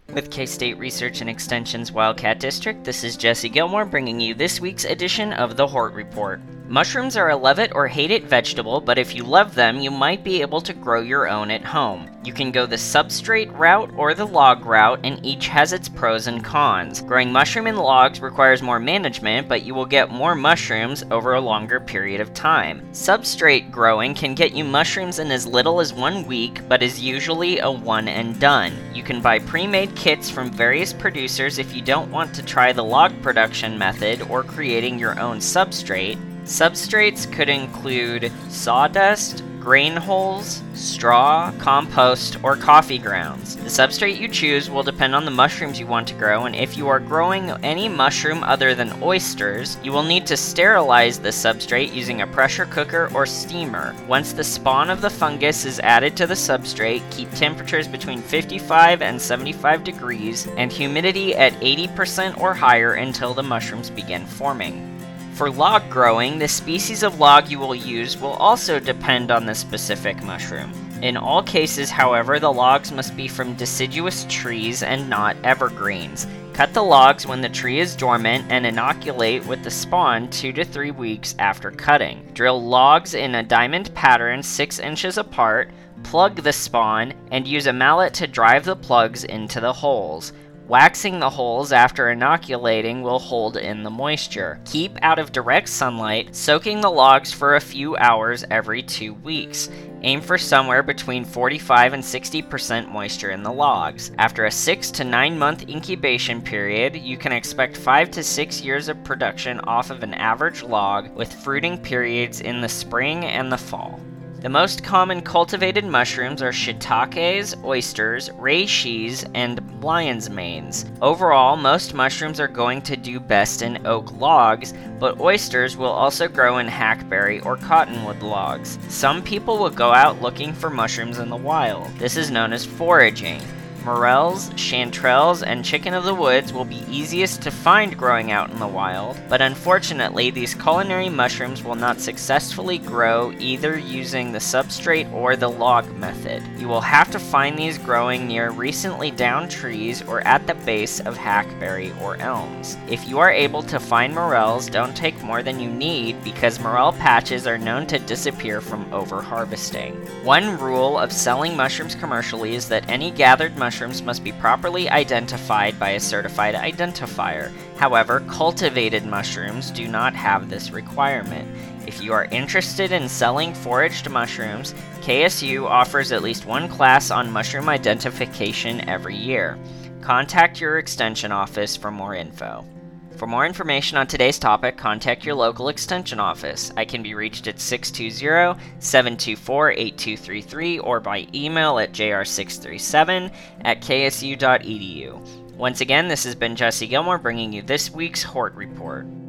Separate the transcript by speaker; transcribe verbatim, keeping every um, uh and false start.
Speaker 1: With K-State Research and Extension's Wildcat District, this is Jesse Gilmore bringing you this week's edition of the Hort Report. Mushrooms are a love it or hate it vegetable, but if you love them, you might be able to grow your own at home. You can go the substrate route or the log route, and each has its pros and cons. Growing mushroom in logs requires more management, but you will get more mushrooms over a longer period of time. Substrate growing can get you mushrooms in as little as one week, but is usually a one and done. You can buy pre-made kits from various producers if you don't want to try the log production method or creating your own substrate. Substrates could include sawdust, grain hulls, straw, compost, or coffee grounds. The substrate you choose will depend on the mushrooms you want to grow, and if you are growing any mushroom other than oysters, you will need to sterilize the substrate using a pressure cooker or steamer. Once the spawn of the fungus is added to the substrate, keep temperatures between fifty-five and seventy-five degrees and humidity at eighty percent or higher until the mushrooms begin forming. For log growing, the species of log you will use will also depend on the specific mushroom. In all cases, however, the logs must be from deciduous trees and not evergreens. Cut the logs when the tree is dormant and inoculate with the spawn two to three weeks after cutting. Drill logs in a diamond pattern six inches apart, plug the spawn, and use a mallet to drive the plugs into the holes. Waxing the holes after inoculating will hold in the moisture. Keep out of direct sunlight, soaking the logs for a few hours every two weeks. Aim for somewhere between forty-five and sixty percent moisture in the logs. After a six to nine month incubation period, you can expect five to six years of production off of an average log, with fruiting periods in the spring and the fall. The most common cultivated mushrooms are shiitakes, oysters, reishis, and lion's manes. Overall, most mushrooms are going to do best in oak logs, but oysters will also grow in hackberry or cottonwood logs. Some people will go out looking for mushrooms in the wild. This is known as foraging. Morels, chanterelles, and chicken of the woods will be easiest to find growing out in the wild, but unfortunately these culinary mushrooms will not successfully grow either using the substrate or the log method. You will have to find these growing near recently downed trees or at the base of hackberry or elms. If you are able to find morels, don't take more than you need because morel patches are known to disappear from over-harvesting. One rule of selling mushrooms commercially is that any gathered mushrooms Mushrooms must be properly identified by a certified identifier. However, cultivated mushrooms do not have this requirement. If you are interested in selling foraged mushrooms, K S U offers at least one class on mushroom identification every year. Contact your extension office for more info. For more information on today's topic, contact your local extension office. I can be reached at six two zero, seven two four, eight two three three or by email at j r six three seven at k s u dot e d u. Once again, this has been Jesse Gilmore bringing you this week's Hort Report.